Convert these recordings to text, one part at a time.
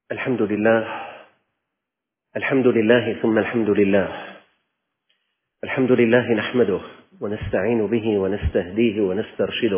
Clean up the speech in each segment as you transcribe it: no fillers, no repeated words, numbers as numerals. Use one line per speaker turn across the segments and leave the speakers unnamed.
الحمد لله. الحمد لله ثم الحمد لله. الحمد لله نحمده ونستعين به ونستهديه ونسترشده،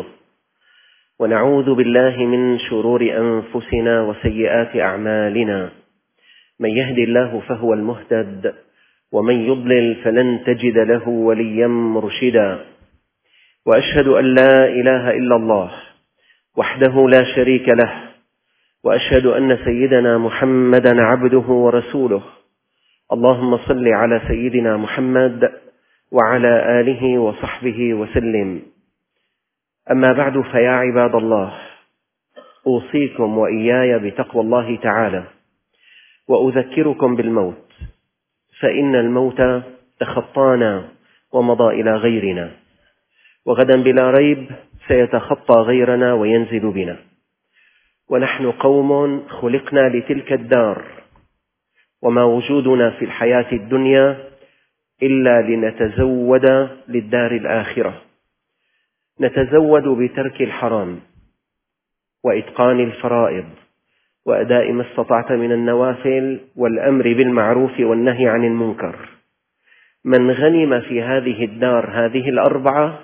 ونعوذ بالله من شرور أنفسنا وسيئات أعمالنا. من يهدي الله فهو المهتد، ومن يضلل فلن تجد له وليا مرشدا. وأشهد أن لا إله إلا الله وحده لا شريك له، وأشهد أن سيدنا محمدا عبده ورسوله. اللهم صل على سيدنا محمد وعلى آله وصحبه وسلم. أما بعد، فيا عباد الله، أوصيكم وإياي بتقوى الله تعالى، وأذكركم بالموت، فإن الموت تخطانا ومضى إلى غيرنا، وغدا بلا ريب سيتخطى غيرنا وينزل بنا. ونحن قوم خلقنا لتلك الدار، وما وجودنا في الحياة الدنيا إلا لنتزود للدار الآخرة. نتزود بترك الحرام وإتقان الفرائض وأداء ما استطعت من النوافل والأمر بالمعروف والنهي عن المنكر. من غنم في هذه الدار هذه الأربعة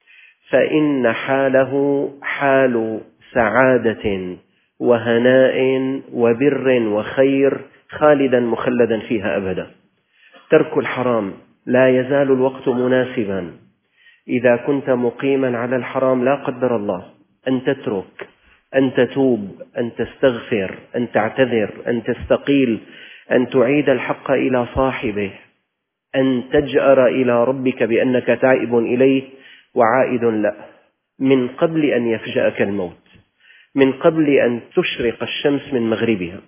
فإن حاله حال سعادة وهناء وبر وخير، خالدا مخلدا فيها أبدا. ترك الحرام، لا يزال الوقت مناسبا. إذا كنت مقيما على الحرام، لا قدر الله، أن تترك، أن تتوب، أن تستغفر، أن تعتذر، أن تستقيل، أن تعيد الحق إلى صاحبه، أن تجأر إلى ربك بأنك تائب إليه وعائد له، من قبل أن يفجأك الموت، من قبل أن تشرق الشمس من مغربها.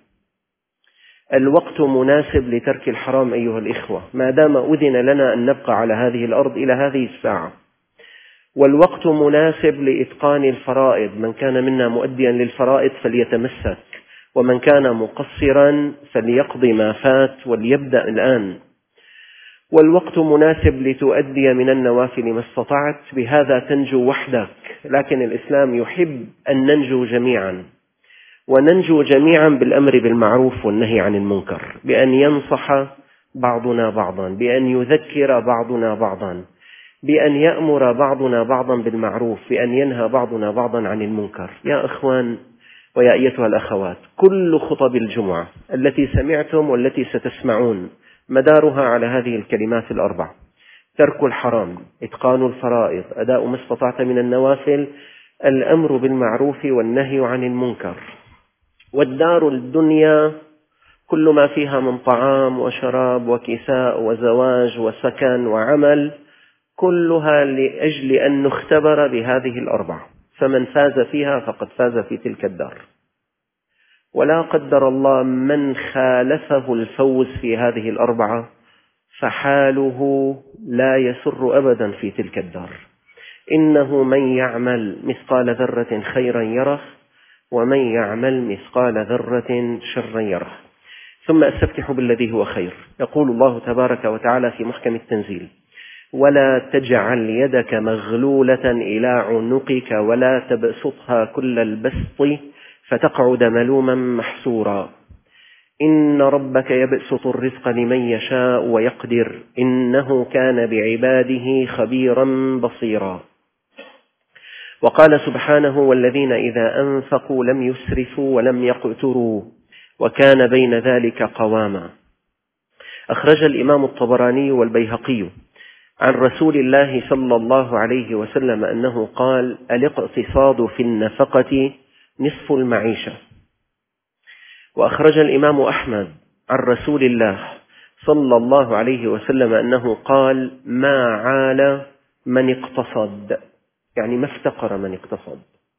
الوقت مناسب لترك الحرام أيها الإخوة، ما دام أذن لنا أن نبقى على هذه الأرض إلى هذه الساعة. والوقت مناسب لإتقان الفرائض، من كان منا مؤديا للفرائض فليتمسك، ومن كان مقصرا فليقضي ما فات وليبدأ الآن. والوقت مناسب لتؤدي من النوافل ما استطعت، بهذا تنجو وحدك، لكن الإسلام يحب أن ننجو جميعا، وننجو جميعا بالأمر بالمعروف والنهي عن المنكر، بأن ينصح بعضنا بعضا، بأن يذكر بعضنا بعضا، بأن يأمر بعضنا بعضا بالمعروف، بأن ينهى بعضنا بعضا عن المنكر. يا إخوان ويا أيتها الأخوات، كل خطب الجمعة التي سمعتم والتي ستسمعون مدارها على هذه الكلمات الأربع: ترك الحرام، إتقان الفرائض، أداء ما استطعت من النوافل، الأمر بالمعروف والنهي عن المنكر. والدار الدنيا كل ما فيها من طعام وشراب وكساء وزواج وسكن وعمل، كلها لأجل أن نختبر بهذه الأربع، فمن فاز فيها فقد فاز في تلك الدار. ولا قدر الله من خالفه الفوز في هذه الأربعة فحاله لا يسر أبدا في تلك الدار. إنه من يعمل مثقال ذرة خيرا يره، ومن يعمل مثقال ذرة شرا يره. ثم أستفتح بالذي هو خير. يقول الله تبارك وتعالى في محكم التنزيل: ولا تجعل يدك مغلولة إلى عنقك ولا تبسطها كل البسط فتقعد ملوما محسورا. إن ربك يبسط الرزق لمن يشاء ويقدر، إنه كان بعباده خبيرا بصيرا. وقال سبحانه: والذين إذا أنفقوا لم يسرفوا ولم يقتروا وكان بين ذلك قواما. أخرج الإمام الطبراني والبيهقي عن رسول الله صلى الله عليه وسلم أنه قال: الاقتصاد في النفقة نصف المعيشة. وأخرج الإمام أحمد عن رسول الله صلى الله عليه وسلم أنه قال: ما عال من اقتصد، يعني ما افتقر من اقتصد.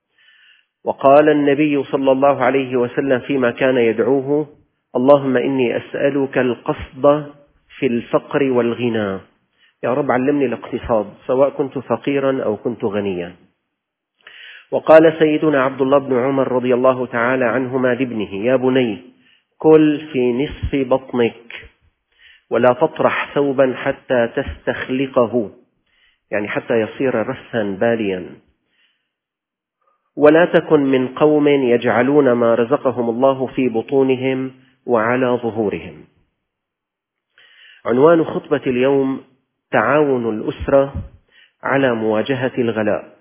وقال النبي صلى الله عليه وسلم فيما كان يدعوه: اللهم إني أسألك القصد في الفقر والغنى. يا رب علمني الاقتصاد، سواء كنت فقيرا أو كنت غنيا. وقال سيدنا عبد الله بن عمر رضي الله تعالى عنهما لابنه: يا بني كل في نصف بطنك ولا تطرح ثوبا حتى تستخلقه، يعني حتى يصير رثا باليا. ولا تكن من قوم يجعلون ما رزقهم الله في بطونهم وعلى ظهورهم. عنوان خطبة اليوم: تعاون الأسرة على مواجهة الغلاء.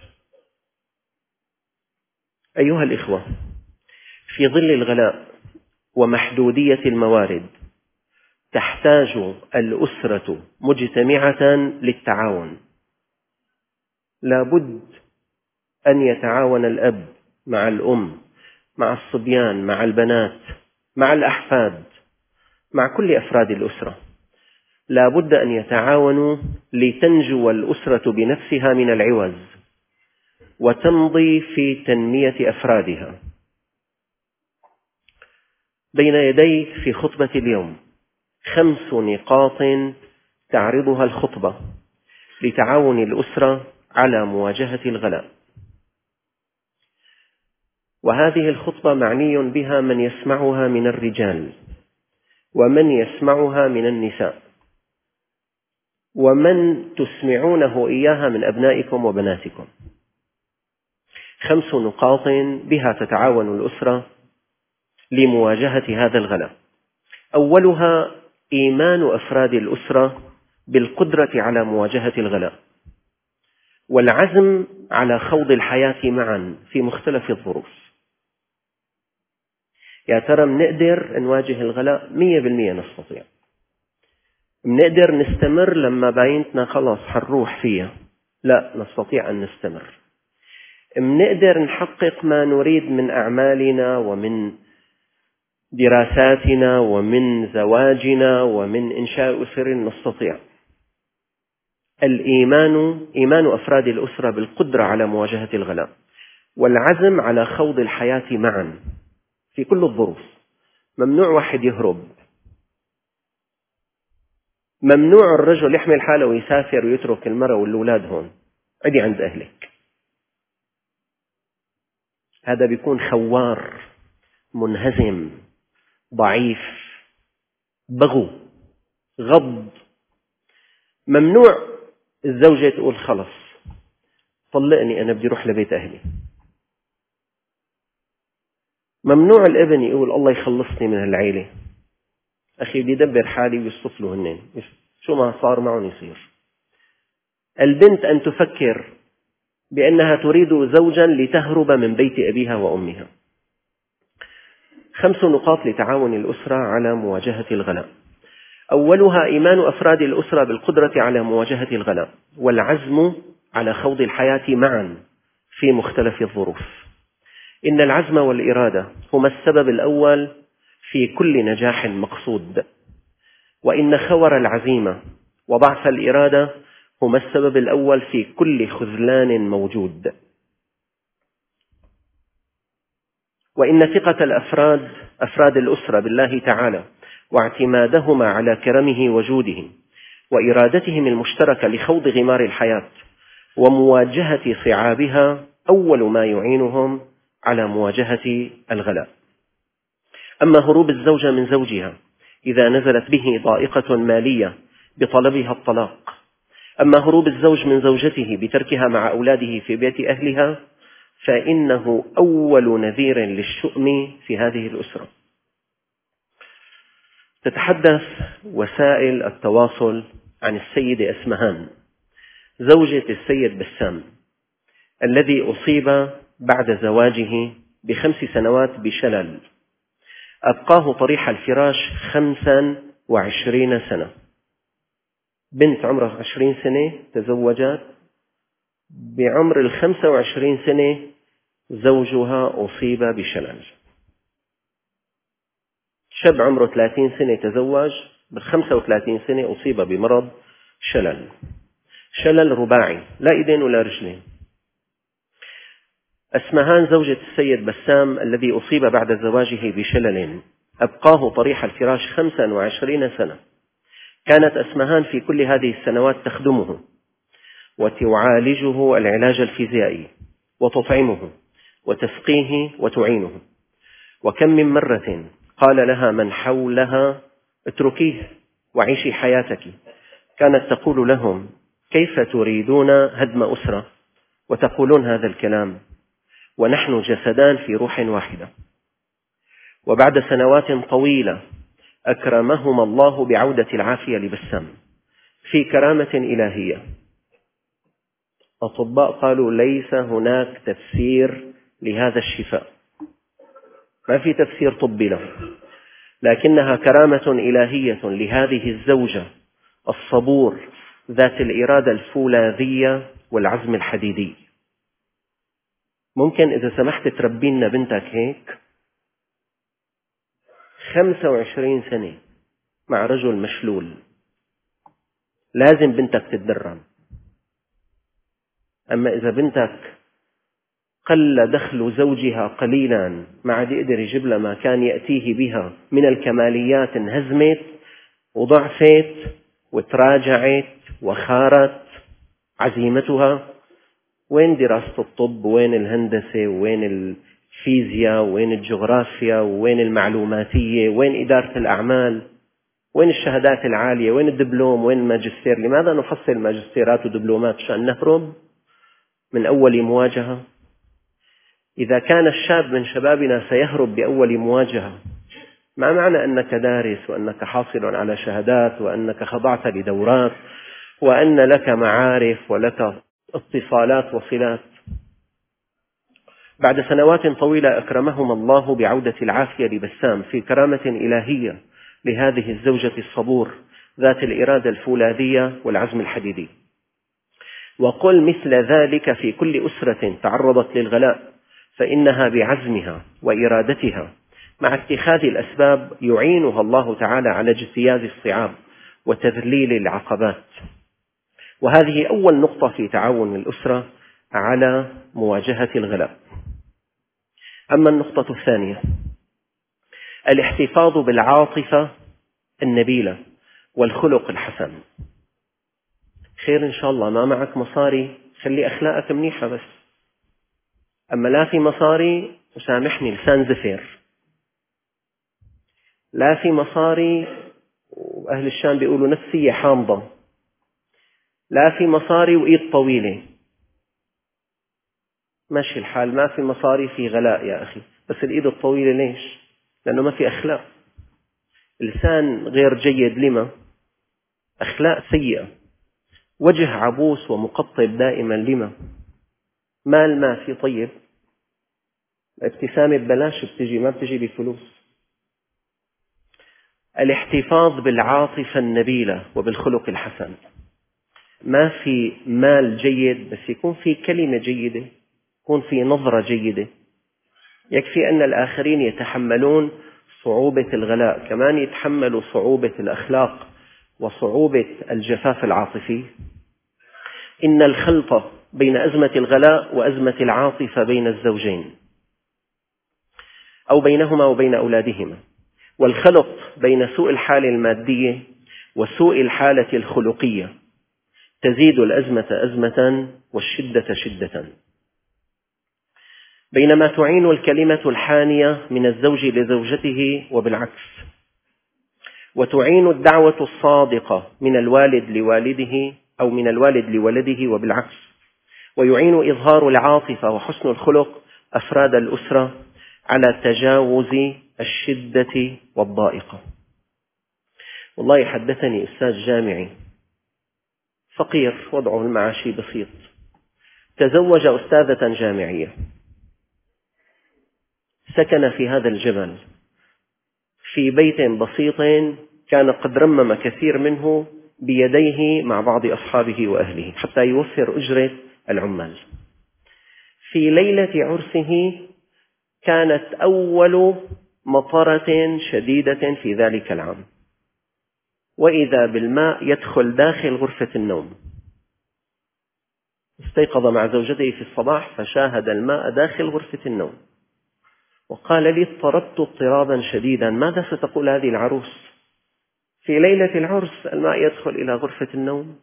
أيها الإخوة، في ظل الغلاء ومحدودية الموارد تحتاج الأسرة مجتمعة للتعاون. لا بد أن يتعاون الأب مع الأم، مع الصبيان، مع البنات، مع الأحفاد، مع كل أفراد الأسرة. لا بد أن يتعاونوا لتنجو الأسرة بنفسها من العوز وتمضي في تنمية أفرادها. بين يدي في خطبة اليوم 5 نقاط تعرضها الخطبة لتعاون الأسرة على مواجهة الغلاء. وهذه الخطبة معني بها من يسمعها من الرجال، ومن يسمعها من النساء، ومن تسمعونه إياها من أبنائكم وبناتكم. 5 نقاط بها تتعاون الأسرة لمواجهة هذا الغلاء. أولها إيمان أفراد الأسرة بالقدرة على مواجهة الغلاء، والعزم على خوض الحياة معا في مختلف الظروف. يا ترى منقدر نواجه الغلاء؟ 100% نستطيع. منقدر نستمر لما باينتنا خلاص حنروح فيها؟ لا، نستطيع أن نستمر. منقدر نحقق ما نريد من أعمالنا ومن دراساتنا ومن زواجنا ومن إنشاء أسر؟ نستطيع. إيمان أفراد الأسرة بالقدرة على مواجهة الغلاء، والعزم على خوض الحياة معا في كل الظروف. ممنوع واحد يهرب، ممنوع الرجل يحمل حاله ويسافر ويترك المرأة والأولاد هون، عدي عند أهلك. هذا بيكون خوار، منهزم، ضعيف، بغو، غض. ممنوع الزوجة تقول خلص طلقني، أنا بدي أروح لبيت أهلي. ممنوع الابن يقول الله يخلصني من هالعيلة، أخي بدي أدبر حالي ويصطف له هنين، شو ما صار معهم يصير. البنت أن تفكر بأنها تريد زوجا لتهرب من بيت أبيها وأمها. 5 نقاط لتعاون الأسرة على مواجهة الغلاء. أولها إيمان أفراد الأسرة بالقدرة على مواجهة الغلاء، والعزم على خوض الحياة معا في مختلف الظروف. إن العزم والإرادة هما السبب الأول في كل نجاح مقصود، وإن خور العزيمة وضعف الإرادة هما السبب الأول في كل خذلان موجود. وإن ثقة أفراد الأسرة بالله تعالى واعتمادهما على كرمه وجوده وإرادتهم المشتركة لخوض غمار الحياة ومواجهة صعابها أول ما يعينهم على مواجهة الغلاء. أما هروب الزوجة من زوجها إذا نزلت به ضائقة مالية بطلبها الطلاق، أما هروب الزوج من زوجته بتركها مع أولاده في بيت أهلها، فإنه أول نذير للشؤم في هذه الأسرة. تتحدث وسائل التواصل عن السيدة أسمهان زوجة السيد بسام، الذي أصيب بعد زواجه ب5 سنوات بشلل أبقاه طريح الفراش 25 سنة. بنت عمرها 20 سنة تزوجت، بعمر 25 سنة زوجها أصيب بشلل. شاب عمره 30 سنة تزوج، ب35 سنة أصيب بمرض شلل رباعي، لا إيدين ولا رجلين. أسمهان زوجة السيد بسام الذي أصيب بعد زواجه بشلل أبقاه طريح الفراش 25 سنة. كانت أسمهان في كل هذه السنوات تخدمه وتعالجه العلاج الفيزيائي وتطعمه وتسقيه وتعينه. وكم من مرة قال لها من حولها اتركيه وعيشي حياتك، كانت تقول لهم كيف تريدون هدم أسرة وتقولون هذا الكلام؟ ونحن جسدان في روح واحدة. وبعد سنوات طويلة أكرمهما الله بعودة العافية لبسام في كرامة إلهية. أطباء قالوا ليس هناك تفسير لهذا الشفاء، ما في تفسير طبي له، لكنها كرامة إلهية لهذه الزوجة الصبور ذات الإرادة الفولاذية والعزم الحديدي. ممكن إذا سمحت تربينا بنتك هيك 25 سنة مع رجل مشلول، لازم بنتك تتدرب. أما إذا بنتك قل دخل زوجها قليلا ما عاد يقدر يجيب لها ما كان يأتيه بها من الكماليات، انهزمت وضعفت وتراجعت وخارت عزيمتها، وين دراسة الطب وين الهندسة وين الفيزياء وين الجغرافيا وين المعلوماتية وين إدارة الأعمال وين الشهادات العالية وين الدبلوم وين الماجستير؟ لماذا نحصل ماجستيرات ودبلومات؟ شأن نهرب من أول مواجهة. إذا كان الشاب من شبابنا سيهرب بأول مواجهة، ما معنى أنك دارس وأنك حاصل على شهادات وأنك خضعت لدورات وأن لك معارف ولك اتصالات وصلات؟ بعد سنوات طويلة أكرمهما الله بعودة العافية لبسام في كرامة إلهية لهذه الزوجة الصبور ذات الإرادة الفولاذية والعزم الحديدي. وقل مثل ذلك في كل أسرة تعرضت للغلاء، فإنها بعزمها وإرادتها مع اتخاذ الأسباب يعينها الله تعالى على اجتياز الصعاب وتذليل العقبات. وهذه أول نقطة في تعاون الأسرة على مواجهة الغلاء. أما النقطة الثانية، الاحتفاظ بالعاطفة النبيلة والخلق الحسن. خير إن شاء الله، ما معك مصاري خلي أخلاقك منيحة بس، أما لا في مصاري وسامحني لسان زفير، لا في مصاري وأهل الشام بيقولوا نفسية حامضة، لا في مصاري وإيد طويلة، ماشي الحال. ما في مصاري في غلاء يا أخي، بس الإيد الطويلة ليش؟ لأنه ما في أخلاق. لسان غير جيد لما؟ أخلاق سيئة. وجه عبوس ومقطب دائما لما؟ مال ما في طيب. الابتسامة ببلاش بتجي، ما بتجي بفلوس. الاحتفاظ بالعاطفة النبيلة وبالخلق الحسن. ما في مال جيد، بس يكون في كلمة جيدة، يكون في نظرة جيدة. يكفي أن الآخرين يتحملون صعوبة الغلاء، كمان يتحملوا صعوبة الأخلاق وصعوبة الجفاف العاطفي. إن الخلط بين أزمة الغلاء وأزمة العاطفة بين الزوجين أو بينهما وبين أولادهما، والخلط بين سوء الحالة المادية وسوء الحالة الخلقية تزيد الأزمة أزمة والشدة شدة. بينما تعين الكلمة الحانية من الزوج لزوجته وبالعكس، وتعين الدعوة الصادقة من الوالد لوالده أو من الوالد لولده وبالعكس، ويعين إظهار العاطفة وحسن الخلق أفراد الأسرة على تجاوز الشدة والضائقة. والله حدثني أستاذ جامعي فقير وضعه المعاشي بسيط، تزوج أستاذة جامعية، سكن في هذا الجبل في بيت بسيط كان قد رمم كثير منه بيديه مع بعض أصحابه وأهله حتى يوفر أجرة العمال. في ليلة عرسه كانت أول مطرة شديدة في ذلك العام، وإذا بالماء يدخل داخل غرفة النوم. استيقظ مع زوجته في الصباح فشاهد الماء داخل غرفة النوم، وقال لي اضطربت اضطرابا شديدا، ماذا ستقول هذه العروس؟ في ليلة العرس الماء يدخل إلى غرفة النوم.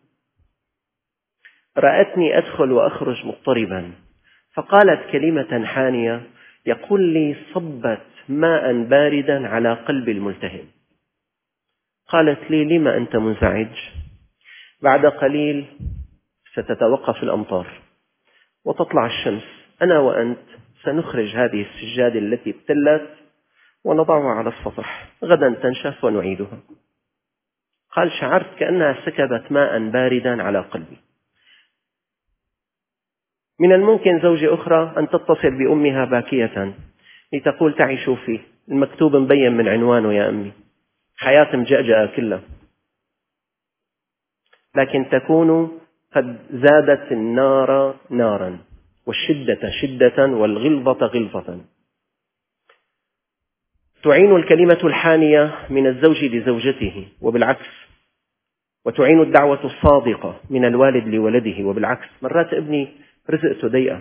رأتني أدخل وأخرج مضطربا، فقالت كلمة حانية، يقول لي صبت ماء باردا على قلب الملتهب. قالت لي لما أنت منزعج؟ بعد قليل ستتوقف الأمطار وتطلع الشمس، أنا وأنت سنخرج هذه السجادة التي ابتلت ونضعها على السطح، غدا تنشف ونعيدها. قال: شعرت كأنها سكبت ماء باردا على قلبي. من الممكن زوجة أخرى أن تتصل بأمها باكية لتقول: تعي شوفي المكتوب مبين من عنوانه يا أمي، حياة مجأجأة كلها. لكن تكون قد زادت النار نارا، والشدة شدة، والغلظة غلظة. تعين الكلمة الحانية من الزوج لزوجته وبالعكس، وتعين الدعوة الصادقة من الوالد لولده وبالعكس. مرات ابني رزقته ضيقة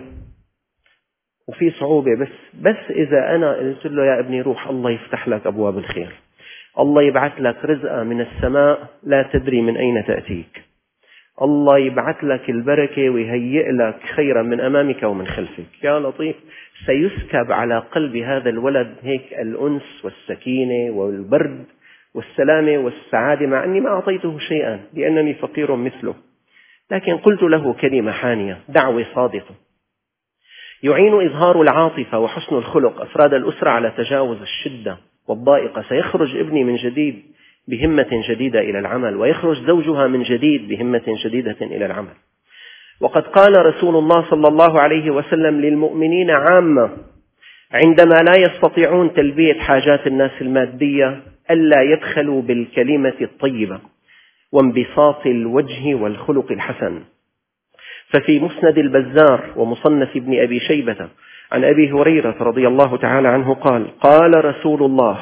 وفي صعوبة، بس إذا أنا قلت له: يا ابني روح، الله يفتح لك أبواب الخير، الله يبعث لك رزقة من السماء لا تدري من أين تأتيك، الله يبعث لك البركة ويهيئ لك خيرا من أمامك ومن خلفك، يا لطيف، سيسكب على قلب هذا الولد هيك الأنس والسكينة والبرد والسلامة والسعادة، مع أني ما أعطيته شيئا لأنني فقير مثله، لكن قلت له كلمة حانية، دعوة صادقة. يعين إظهار العاطفة وحسن الخلق أفراد الأسرة على تجاوز الشدة والضائقة. سيخرج ابني من جديد بهمة جديدة إلى العمل، ويخرج زوجها من جديد بهمة جديدة إلى العمل. وقد قال رسول الله صلى الله عليه وسلم للمؤمنين عامة عندما لا يستطيعون تلبية حاجات الناس المادية: ألا يبخلوا بالكلمة الطيبة وانبساط الوجه والخلق الحسن. ففي مسند البزار ومصنف ابن أبي شيبة عن أبي هريرة رضي الله تعالى عنه قال: قال رسول الله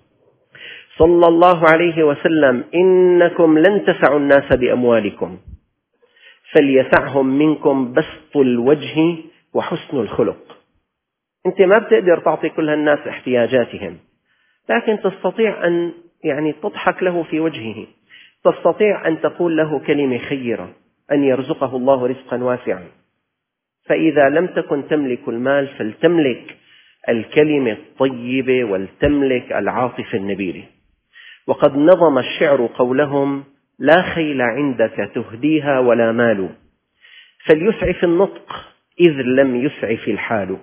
صلى الله عليه وسلم: إنكم لن تسعوا الناس بأموالكم، فليسعهم منكم بسط الوجه وحسن الخلق. أنت ما بتقدر تعطي كل الناس احتياجاتهم، لكن تستطيع أن تضحك له في وجهه، تستطيع أن تقول له كلمة خيرة، أن يرزقه الله رزقا واسعا. فإذا لم تكن تملك المال فلتملك الكلمة الطيبة ولتملك العاطفة النبيلة. وقد نظم الشعر قولهم: لا خيل عندك تهديها ولا مال، فليسعف النطق إذ لم يسعف الحال.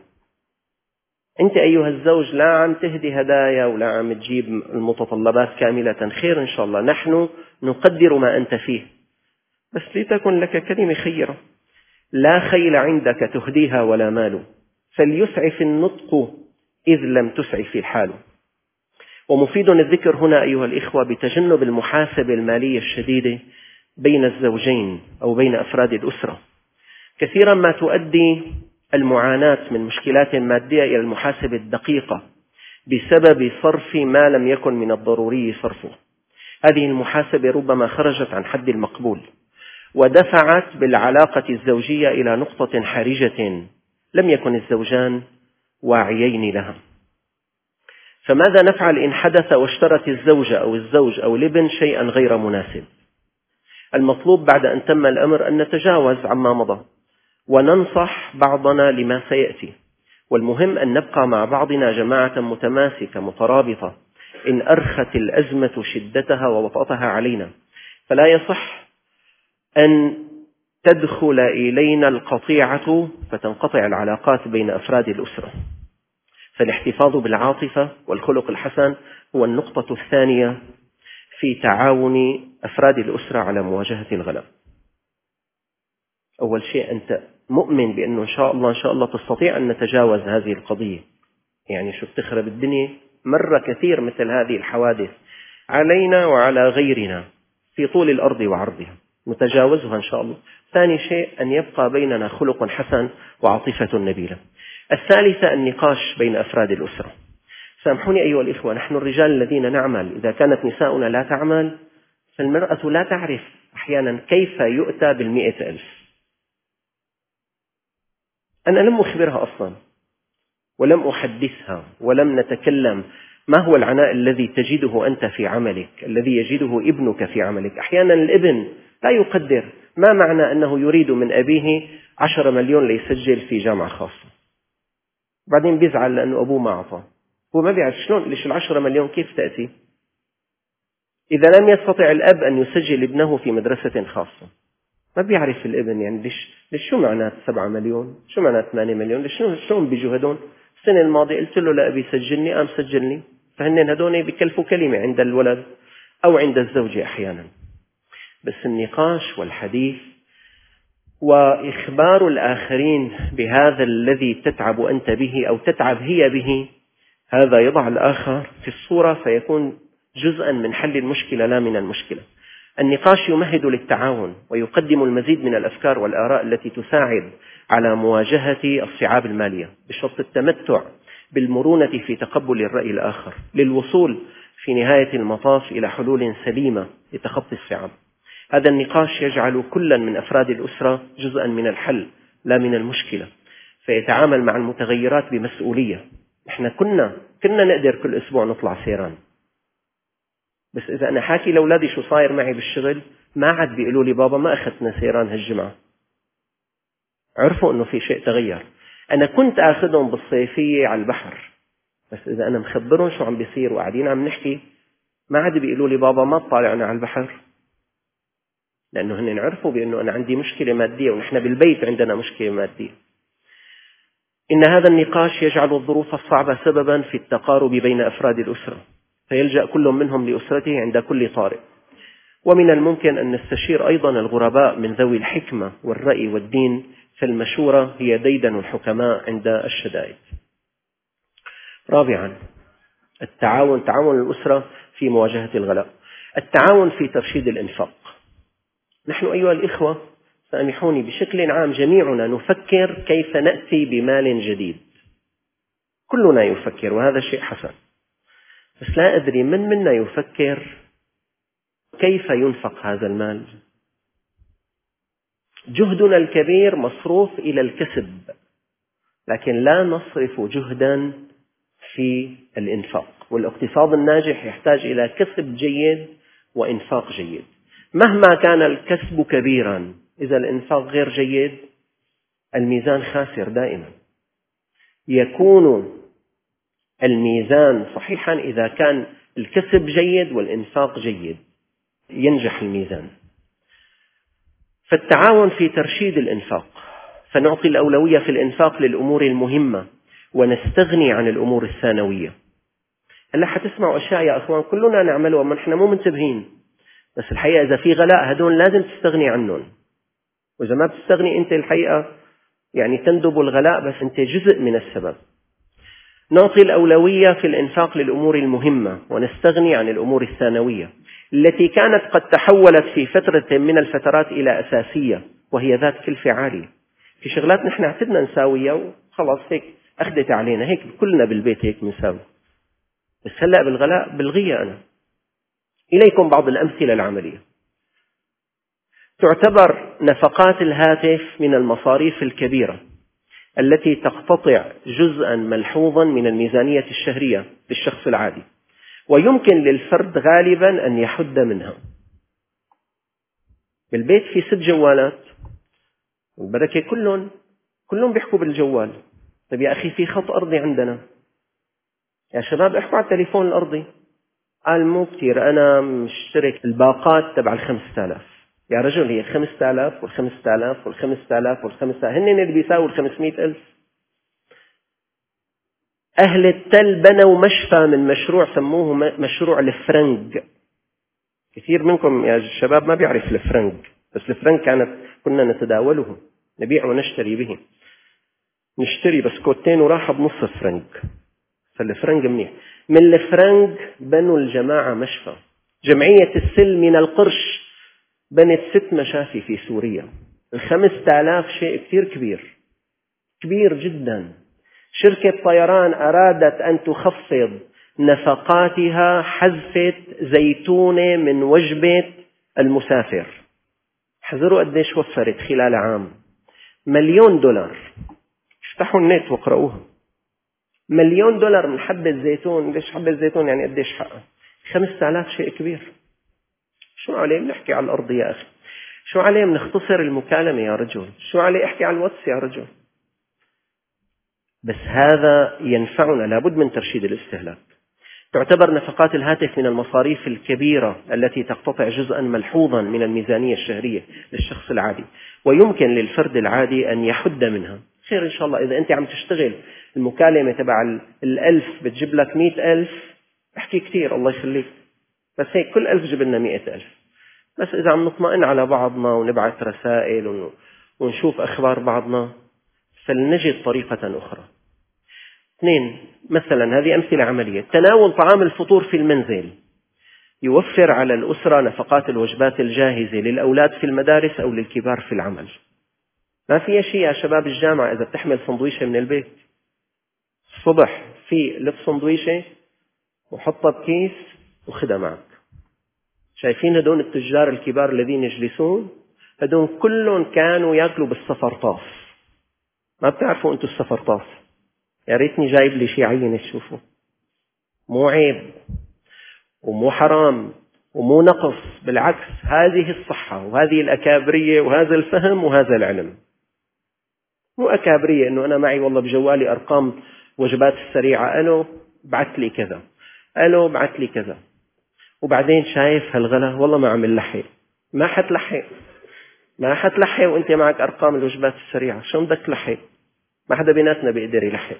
أنت أيها الزوج لا عم تهدي هدايا ولا عم تجيب المتطلبات كاملة، خير إن شاء الله، نحن نقدر ما أنت فيه، بس لتكن لك كلمة خيرة. لا خيل عندك تهديها ولا مال، فليسعف النطق إذ لم تسعف الحال. ومفيد الذكر هنا أيها الإخوة بتجنب المحاسبة المالية الشديدة بين الزوجين أو بين أفراد الأسرة. كثيرا ما تؤدي المعاناة من مشكلات مادية إلى المحاسبة الدقيقة بسبب صرف ما لم يكن من الضروري صرفه. هذه المحاسبة ربما خرجت عن حد المقبول ودفعت بالعلاقة الزوجية إلى نقطة حرجة لم يكن الزوجان واعيين لها. فماذا نفعل إن حدث واشترت الزوجة أو الزوج أو الابن شيئا غير مناسب؟ المطلوب بعد أن تم الأمر أن نتجاوز عما مضى وننصح بعضنا لما سيأتي، والمهم أن نبقى مع بعضنا جماعة متماسكة مترابطة إن أرخت الأزمة شدتها ووطأتها علينا. فلا يصح أن تدخل إلينا القطيعة فتنقطع العلاقات بين أفراد الأسرة. فالاحتفاظ بالعاطفة والخلق الحسن هو النقطة الثانية في تعاون أفراد الأسرة على مواجهة الغلاء. أول شيء أنت مؤمن بأنه إن شاء الله تستطيع أن نتجاوز هذه القضية. شو بتخرب الدنيا مرة كثير مثل هذه الحوادث علينا وعلى غيرنا في طول الأرض وعرضها، نتجاوزها إن شاء الله. ثاني شيء أن يبقى بيننا خلق حسن وعاطفة نبيلة. الثالثة النقاش بين أفراد الأسرة. سامحوني أيها الإخوة، نحن الرجال الذين نعمل إذا كانت نساؤنا لا تعمل فالمرأة لا تعرف أحيانا كيف يؤتى ب100,000. أنا لم أخبرها أصلا ولم أحدثها ولم نتكلم ما هو العناء الذي تجده أنت في عملك، الذي يجده ابنك في عملك. أحيانا الابن لا يقدر ما معنى أنه يريد من أبيه 10 مليون ليسجل في جامعة خاصة، بعدين بيزعل لأنه أبوه ما أعطاه. هو ما بيعرف شلون ليش 10 مليون كيف تأتي إذا لم يستطع الأب أن يسجل ابنه في مدرسة خاصة. ما بيعرف الابن يعني ليش شو معنات 7 مليون، شو معنات 8 مليون، شلون بيجوا هدول. السنة الماضية قلت له لأبي سجلني، قام سجلني. فهن هدول بيكلفوا كلمة عند الولد أو عند الزوجة أحيانا. بس النقاش والحديث وإخبار الآخرين بهذا الذي تتعب أنت به أو تتعب هي به، هذا يضع الآخر في الصورة فيكون جزءا من حل المشكلة لا من المشكلة. النقاش يمهد للتعاون ويقدم المزيد من الأفكار والآراء التي تساعد على مواجهة الصعاب المالية، بشرط التمتع بالمرونة في تقبل الرأي الآخر للوصول في نهاية المطاف إلى حلول سليمة لتخطي الصعاب. هذا النقاش يجعل كلا من أفراد الأسرة جزءا من الحل لا من المشكلة، فيتعامل مع المتغيرات بمسؤولية. احنا كنا نقدر كل أسبوع نطلع سيران، بس إذا أنا حاكي لأولادي شو صاير معي بالشغل ما عاد بيقولوا لي بابا ما أخذتنا سيران هالجمعة. عرفوا أنه في شيء تغير. أنا كنت أخذهم بالصيفية على البحر، بس إذا أنا مخبرهم شو عم بيصير وقاعدين عم نحكي ما عاد بيقولوا لي بابا ما تطالعنا على البحر، لأنه هن عرفوا بأنه أنا عندي مشكلة مادية ونحن بالبيت عندنا مشكلة مادية. إن هذا النقاش يجعل الظروف الصعبة سببا في التقارب بين أفراد الأسرة، فيلجأ كل منهم لأسرته عند كل طارئ. ومن الممكن أن نستشير أيضا الغرباء من ذوي الحكمة والرأي والدين، فالمشورة هي ديدن الحكماء عند الشدائد. رابعا، تعاون الأسرة في مواجهة الغلاء. التعاون في ترشيد الإنفاق. نحن أيها الإخوة سامحوني بشكل عام جميعنا نفكر كيف نأتي بمال جديد، كلنا يفكر وهذا شيء حسن، بس لا أدري من منا يفكر كيف ينفق هذا المال. جهدنا الكبير مصروف إلى الكسب، لكن لا نصرف جهدا في الإنفاق. والاقتصاد الناجح يحتاج إلى كسب جيد وإنفاق جيد. مهما كان الكسب كبيرا إذا الإنفاق غير جيد الميزان خاسر دائما. يكون الميزان صحيحا إذا كان الكسب جيد والإنفاق جيد، ينجح الميزان. فالتعاون في ترشيد الإنفاق، فنعطي الأولوية في الإنفاق للأمور المهمة ونستغني عن الأمور الثانوية. هلا حتسمعوا أشياء يا أخوان كلنا نعملها ما نحن مو منتبهين، بس الحقيقة إذا في غلاء هدول لازم تستغني عنهم، وإذا ما بتستغني أنت الحقيقة يعني تندب الغلاء بس أنت جزء من السبب. نعطي الأولوية في الإنفاق للأمور المهمة ونستغني عن الأمور الثانوية التي كانت قد تحولت في فترة من الفترات إلى أساسية وهي ذات كلفة عالية. في شغلات نحن اعتدنا نساويها وخلاص هيك أخذت علينا، هيك كلنا بالبيت هيك نساوي، بس هلأ بالغلاء بلغيها أنا. إليكم بعض الأمثلة العملية. تعتبر نفقات الهاتف من المصاريف الكبيرة التي تقتطع جزءا ملحوظا من الميزانية الشهرية للشخص العادي، ويمكن للفرد غالبا أن يحد منها. بالبيت في 6 جوالات، البركة كلهم بيحكوا بالجوال. طيب يا أخي في خط أرضي عندنا، يا شباب احكوا على التليفون الأرضي. قال مو كتير، أنا مشترك الباقات تبع 5000. يا رجل هي 5000 وال5000 وال5000 وال5000 هن اللي بيساووا 500,000. أهل التل بنوا مشفى من مشروع سموه مشروع الفرنج. كثير منكم يا شباب ما بيعرف الفرنج، بس الفرنج كنا نتداوله، نبيع ونشتري به. نشتري بسكوتين وراحة بنص فرنج، فالفرنج منيح. من الفرنج بنوا الجماعة مشفى. جمعية السلم من القرش بنت 6 مشافي في سوريا. 5000 شيء كثير كبير جدا. شركة طيران أرادت أن تخفض نفقاتها، حذفت زيتونة من وجبة المسافر. حذروا قديش وفرت خلال عام؟ $1,000,000. افتحوا النت واقرأوها. $1,000,000 من حبة زيتون. ليش حبة زيتون يعني قديش حقها؟ 5000 شيء كبير. شو عليه بنحكي على الأرض يا أخي؟ شو عليه بنختصر المكالمة يا رجل؟ شو عليه احكي على الواتس يا رجل؟ بس هذا ينفعنا، لابد من ترشيد الاستهلاك. تعتبر نفقات الهاتف من المصاريف الكبيرة التي تقتطع جزءا ملحوظا من الميزانية الشهرية للشخص العادي، ويمكن للفرد العادي أن يحد منها. خير إن شاء الله، إذا أنت عم تشتغل المكالمة تبع 1000 بتجيب لك 100,000، احكي كتير الله يخليك، بس هيك كل 1000 جيب لنا 100,000. بس إذا عم نطمئن على بعضنا ونبعث رسائل ونشوف أخبار بعضنا فلنجد طريقة أخرى. 2، مثلا هذه أمثلة عملية: تناول طعام الفطور في المنزل يوفر على الأسرة نفقات الوجبات الجاهزة للأولاد في المدارس أو للكبار في العمل. ما في شيء يا شباب الجامعة إذا بتحمل سندويشة من البيت الصبح، في لف سندويشة وحطها بكيس وخدها معك. شايفين هدول التجار الكبار الذين يجلسون، هدول كلهم كانوا يأكلوا بالسفرطاس. ما بتعرفوا أنتوا السفرطاس؟ يا ريتني جايب لي شيء عينة تشوفوا. مو عيب ومو حرام ومو نقص، بالعكس هذه الصحة وهذه الأكابرية وهذا الفهم وهذا العلم. مو أكابرية إنه أنا معي والله بجوالي أرقام وجبات السريعة، ألو بعت لي كذا، ألو بعت لي كذا، وبعدين شايف هالغلا والله ما عم نلحق. ما حتلحق وانت معك أرقام الوجبات السريعة، شو بدك تلحق؟ ما حدا بيناتنا بيقدر يلحق.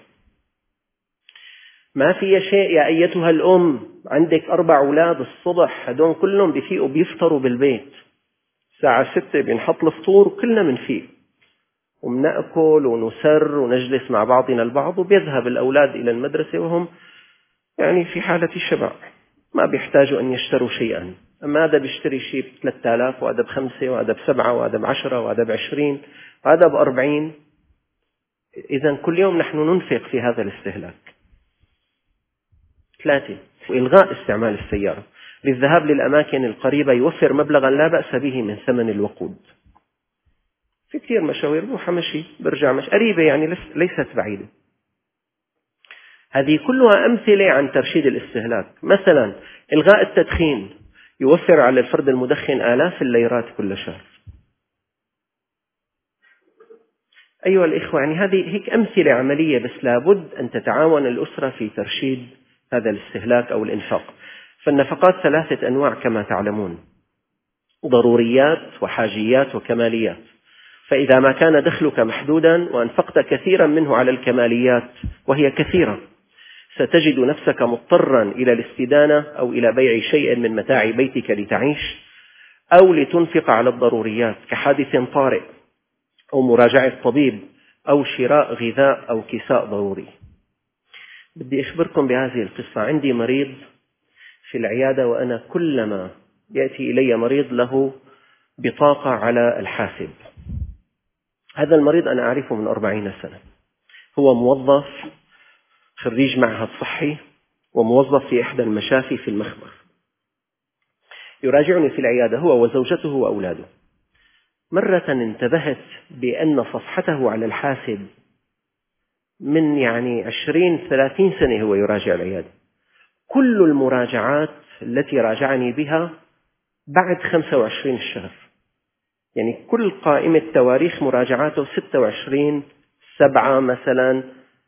ما في شيء يا أيتها الأم، عندك 4 أولاد الصبح، هدول كلهم بيفيقوا بيفطروا بالبيت الساعة 6 بينحط الفطور وكلنا منفيق ومنأكل ونسر ونجلس مع بعضنا البعض، وبيذهب الأولاد إلى المدرسة وهم يعني في حالة الشبع، ما بيحتاجوا أن يشتروا شيئا. أما هذا بيشتري شيء ب3000 وهذا ب5 وهذا ب7 وهذا ب10 وهذا ب20 وهذا ب40. إذن كل يوم نحن ننفق في هذا الاستهلاك. 3، وإلغاء استعمال السيارة للذهاب للأماكن القريبة يوفر مبلغا لا بأس به من ثمن الوقود. في كثير مشاوير بروح مشي برجع مشي قريبة، يعني ليست بعيدة. هذه كلها أمثلة عن ترشيد الاستهلاك. مثلا إلغاء التدخين يوفر على الفرد المدخن آلاف الليرات كل شهر. أيها الإخوة، يعني هذه هيك أمثلة عملية، بس لابد أن تتعاون الأسرة في ترشيد هذا الاستهلاك أو الإنفاق. فالنفقات 3 أنواع كما تعلمون: ضروريات وحاجيات وكماليات. فإذا ما كان دخلك محدودا وأنفقت كثيرا منه على الكماليات وهي كثيرة، ستجد نفسك مضطرا إلى الاستدانة أو إلى بيع شيء من متاع بيتك لتعيش، أو لتنفق على الضروريات كحادث طارئ أو مراجعة طبيب أو شراء غذاء أو كساء ضروري. بدي أخبركم بهذه القصة. عندي مريض في العيادة، وأنا كلما يأتي إلي مريض له بطاقة على الحاسب. هذا المريض أنا أعرفه من 40 سنة، هو موظف خريج معهد صحي وموظف في إحدى المشافي في المخبر. يراجعني في العيادة هو وزوجته وأولاده. مرة انتبهت بأن صفحته على الحاسب من 20-30 سنة هو يراجع العيادة، كل المراجعات التي راجعني بها بعد 25 الشهر، يعني كل قائمة تواريخ مراجعاته 26/7 مثلا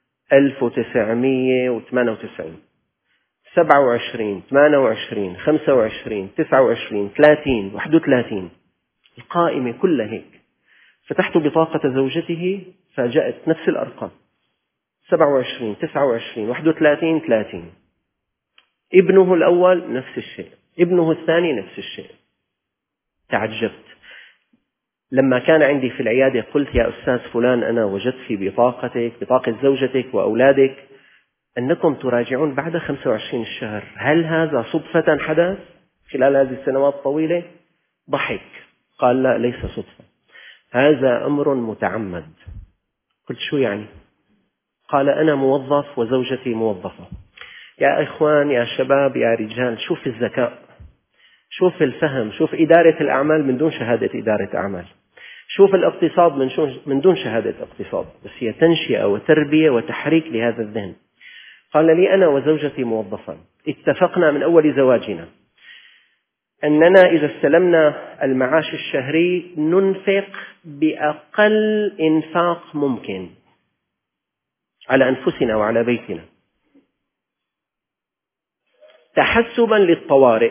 1998، 27 28 25 29 30 31، القائمة كلها هيك. فتحت بطاقة زوجته فجاءت نفس الأرقام: 27 29 31 30. ابنه الأول نفس الشيء، ابنه الثاني نفس الشيء. تعجبت. لما كان عندي في العيادة قلت: يا أستاذ فلان، أنا وجدت في بطاقتك، بطاقة زوجتك وأولادك، أنكم تراجعون بعد 25 الشهر، هل هذا صدفة حدث خلال هذه السنوات الطويلة؟ ضحك قال: لا، ليس صدفة، هذا أمر متعمد. قلت: شو يعني؟ قال: أنا موظف وزوجتي موظفة. يا إخوان، يا شباب، يا رجال، شوف الذكاء، شوف الفهم، شوف إدارة الأعمال من دون شهادة إدارة أعمال، شوف الاقتصاد من دون شهادة اقتصاد، بس هي تنشئة وتربية وتحريك لهذا الذهن. قال لي: أنا وزوجتي موظفان، اتفقنا من أول زواجنا أننا إذا استلمنا المعاش الشهري ننفق بأقل إنفاق ممكن على أنفسنا وعلى بيتنا. تحسبا للطوارئ،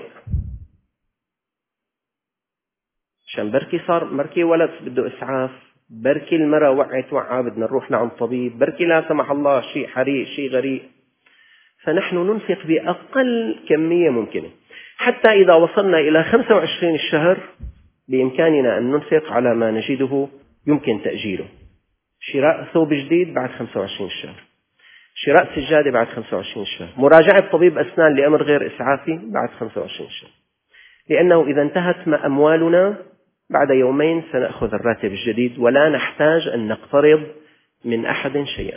عشان بركي صار بركي ولد بده إسعاف، بركي المرأة وقعت وقعة بدنا نروح لعند طبيب، بركي لا سمح الله شيء حريق شيء غريق. فنحن ننفق بأقل كمية ممكنة. حتى إذا وصلنا إلى 25 الشهر بإمكاننا أن ننفق على ما نجده يمكن تأجيله. شراء ثوب جديد بعد 25 شهر، شراء سجادة بعد 25 شهر، مراجعة طبيب أسنان لأمر غير إسعافي بعد 25 شهر. لأنه إذا انتهت أموالنا بعد يومين سنأخذ الراتب الجديد ولا نحتاج أن نقترض من أحد شيئا.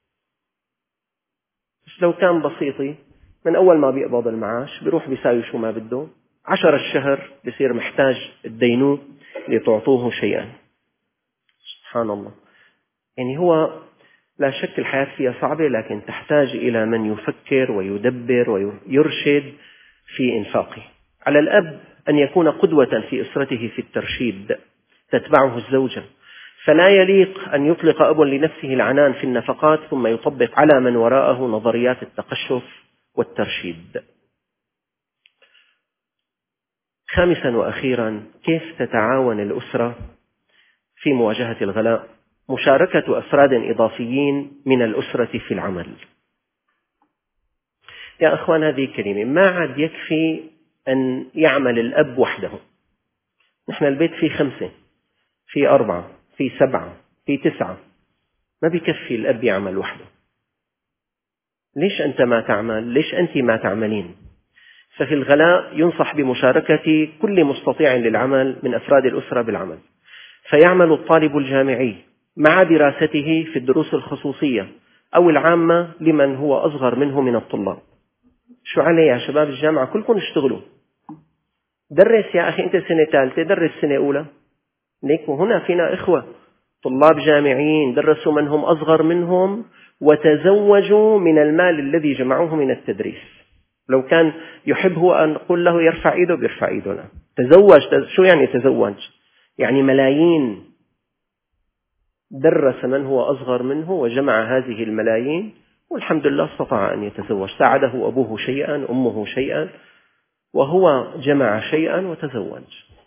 بس لو كان بسيطي من أول ما بيقبض المعاش بيروح بيساوي شو ما بده، 10 الشهر بيصير محتاج الدينو لتعطوه شيئا. سبحان الله. يعني هو لا شك الحياة فيها صعبة، لكن تحتاج إلى من يفكر ويدبر ويرشد في إنفاقه. على الأب أن يكون قدوة في أسرته في الترشيد، تتبعه الزوجة، فلا يليق أن يطلق أب لنفسه العنان في النفقات ثم يطبق على من وراءه نظريات التقشف والترشيد. خامسا وأخيرا، كيف تتعاون الأسرة في مواجهة الغلاء؟ مشاركة أفراد إضافيين من الأسرة في العمل. يا أخوان، هذه كلمة ما عاد يكفي أن يعمل الأب وحده. نحن البيت فيه 5، فيه 4، فيه 7، فيه 9، ما بيكفي الأب يعمل وحده. ليش أنت ما تعمل؟ ليش أنت ما تعملين؟ ففي الغلاء ينصح بمشاركة كل مستطيع للعمل من أفراد الأسرة بالعمل. فيعمل الطالب الجامعي مع دراسته في الدروس الخصوصية أو العامة لمن هو أصغر منه من الطلاب. شو عليه يا شباب الجامعة؟ كلكم اشتغلوا، درس يا أخي، أنت سنة ثالثة درس سنة أولى. ليك وهنا فينا إخوة طلاب جامعيين درسوا من هم أصغر منهم وتزوجوا من المال الذي جمعوه من التدريس. لو كان يحبه أن نقول له يرفع إيده بيرفع إيدنا. تزوج، شو يعني تزوج؟ يعني ملايين. درس من هو أصغر منه وجمع هذه الملايين، والحمد لله استطاع أن يتزوج. ساعده أبوه شيئا، أمه شيئا، وهو جمع شيئا وتزوج.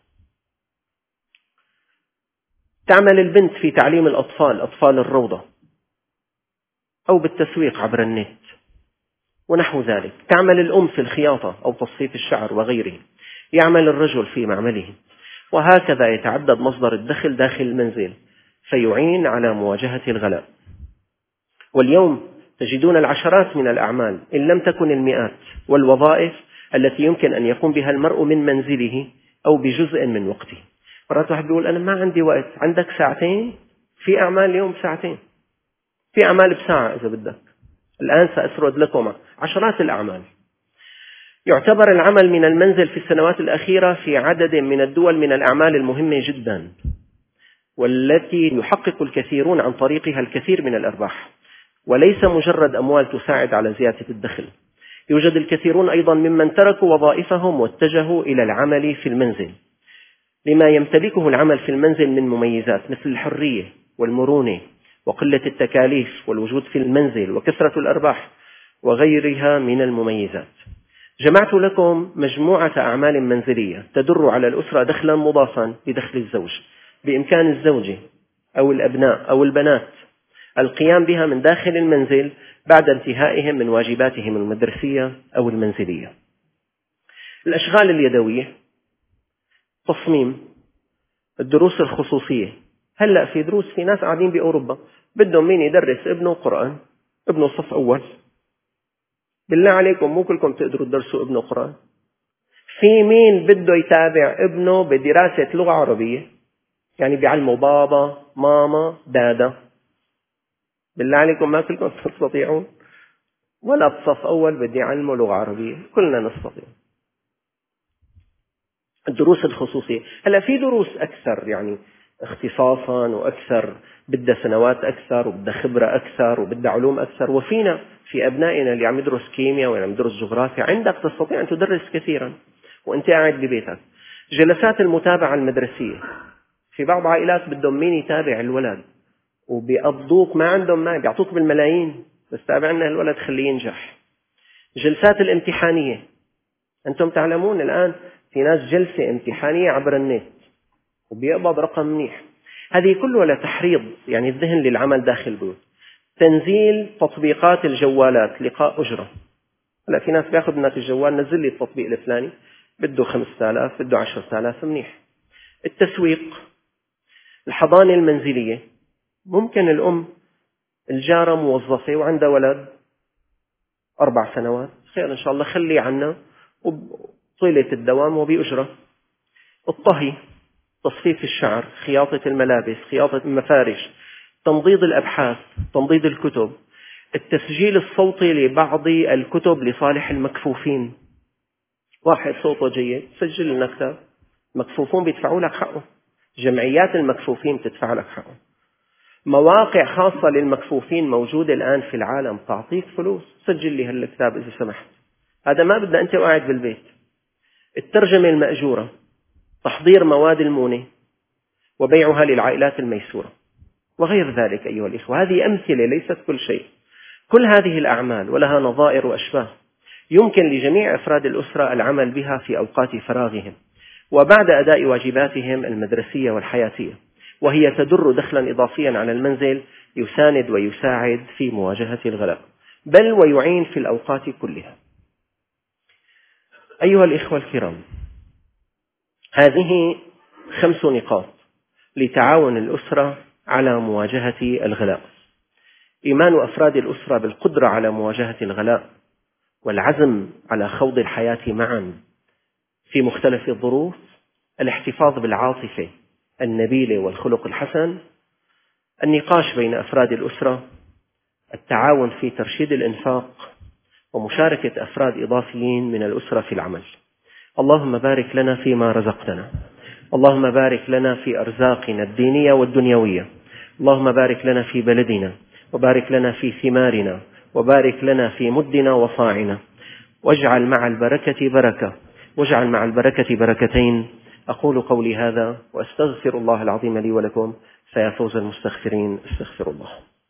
تعمل البنت في تعليم الأطفال، أطفال الروضة، أو بالتسويق عبر النت ونحو ذلك. تعمل الأم في الخياطة أو تصفيف الشعر وغيره. يعمل الرجل في معمله، وهكذا يتعدد مصدر الدخل داخل المنزل فيعين على مواجهة الغلاء. واليوم تجدون العشرات من الأعمال إن لم تكن المئات والوظائف التي يمكن أن يقوم بها المرء من منزله أو بجزء من وقته. مرات واحد بيقول أنا ما عندي وقت. عندك ساعتين، في أعمال اليوم بساعتين، في أعمال بساعة إذا بدك. الآن سأسرد لكم عشرات الأعمال. يعتبر العمل من المنزل في السنوات الأخيرة في عدد من الدول من الأعمال المهمة جدا، والتي يحقق الكثيرون عن طريقها الكثير من الأرباح، وليس مجرد أموال تساعد على زيادة الدخل. يوجد الكثيرون أيضا ممن تركوا وظائفهم واتجهوا إلى العمل في المنزل لما يمتلكه العمل في المنزل من مميزات مثل الحرية والمرونة وقلة التكاليف والوجود في المنزل وكثرة الأرباح وغيرها من المميزات. جمعت لكم مجموعة أعمال منزلية تدر على الأسرة دخلا مضافا لدخل الزوج، بإمكان الزوجة أو الأبناء أو البنات القيام بها من داخل المنزل بعد انتهائهم من واجباتهم المدرسية أو المنزلية. الأشغال اليدوية، تصميم، الدروس الخصوصية. هلأ في دروس، في ناس قاعدين بأوروبا بدهم مين يدرس ابنه قرآن، ابنه صف أول. بالله عليكم مو كلكم تقدروا تدرسوا ابنه قرآن. في مين بده يتابع ابنه بدراسة لغة عربية، يعني بيعلموا بابا ماما دادا. بالله عليكم ما كلكم تستطيعون، ولا بصف أول بدي يعلموا لغة عربية، كلنا نستطيع. الدروس الخصوصية، هلا في دروس أكثر يعني اختصاصا وأكثر، بدها سنوات أكثر وبدها خبرة أكثر وبدها علوم أكثر. وفينا في أبنائنا اللي عم يدرس كيمياء واللي عم يدرس جغرافيا عندك تستطيع أن تدرس كثيرا وأنت قاعد ببيتك. جلسات المتابعة المدرسية، في بعض عائلات بدهم مين يتابع الولد وبيقضوك ما عندهم مال، بيعطوك بالملايين بس تابعنا الولد خليه ينجح. جلسات الامتحانية، أنتم تعلمون الآن في ناس جلسة امتحانية عبر النت وبيقبض رقم منيح. هذه كلها لتحريض يعني الذهن للعمل داخل البيوت. تنزيل تطبيقات الجوالات لقاء أجرة. هلا في ناس بياخذ منك الجوال، نزل لي التطبيق الفلاني، بده 5000 بده 10000 منيح. التسويق، الحضانة المنزلية، ممكن الأم الجارة موظفة وعندها ولد 4 سنوات، خير إن شاء الله خليه عنا وطيلة الدوام وبأجرة. الطهي، تصفيف الشعر، خياطة الملابس، خياطة المفارش، تنضيد الأبحاث، تنضيد الكتب، التسجيل الصوتي لبعض الكتب لصالح المكفوفين. واحد صوته جيد سجل لنا كتاب، مكفوفون بيدفعوا لك حقه، جمعيات المكفوفين بتدفع لك حقه. مواقع خاصة للمكفوفين موجودة الآن في العالم تعطيك فلوس، سجل لي هالكتاب إذا سمحت. هذا ما بدنا أنت قاعد بالبيت. الترجمة المأجورة، تحضير مواد المونة وبيعها للعائلات الميسورة وغير ذلك. أيها الإخوة، هذه أمثلة ليست كل شيء. كل هذه الأعمال ولها نظائر وأشباه يمكن لجميع أفراد الأسرة العمل بها في أوقات فراغهم وبعد أداء واجباتهم المدرسية والحياتية، وهي تدر دخلا إضافيا على المنزل يساند ويساعد في مواجهة الغلاء، بل ويعين في الأوقات كلها. أيها الإخوة الكرام، هذه 5 نقاط لتعاون الأسرة على مواجهة الغلاء. إيمان أفراد الأسرة بالقدرة على مواجهة الغلاء والعزم على خوض الحياة معا في مختلف الظروف، الاحتفاظ بالعاطفة النبيلة والخلق الحسن، النقاش بين أفراد الأسرة، التعاون في ترشيد الإنفاق، ومشاركة أفراد إضافيين من الأسرة في العمل. اللهم بارك لنا فيما رزقتنا، اللهم بارك لنا في أرزاقنا الدينية والدنيوية، اللهم بارك لنا في بلدنا، وبارك لنا في ثمارنا، وبارك لنا في مدنا وصاعنا، واجعل مع البركة بركة، واجعل مع البركة بركتين. أقول قولي هذا وأستغفر الله العظيم لي ولكم، فيا فوز المستغفرين، استغفر الله.